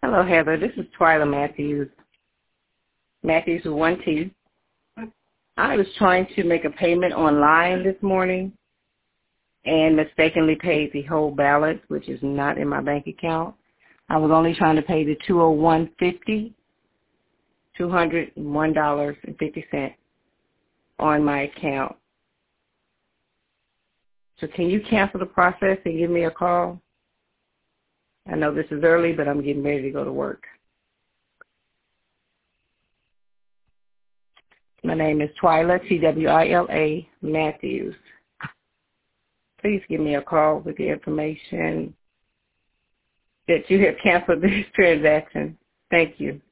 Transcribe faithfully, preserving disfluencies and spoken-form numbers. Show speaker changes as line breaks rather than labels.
Hello, Heather. This is Twyla Matthews. Matthews with one T. I was trying to make a payment online this morning and mistakenly paid the whole balance, which is not in my bank account. I was only trying to pay the two hundred one dollars and fifty cents, two hundred one dollars and fifty cents on my account. So can you cancel the process and give me a call? I know this is early, but I'm getting ready to go to work. My name is Twyla, T W I L A, Matthews. Please give me a call with the information that you have canceled this transaction. Thank you.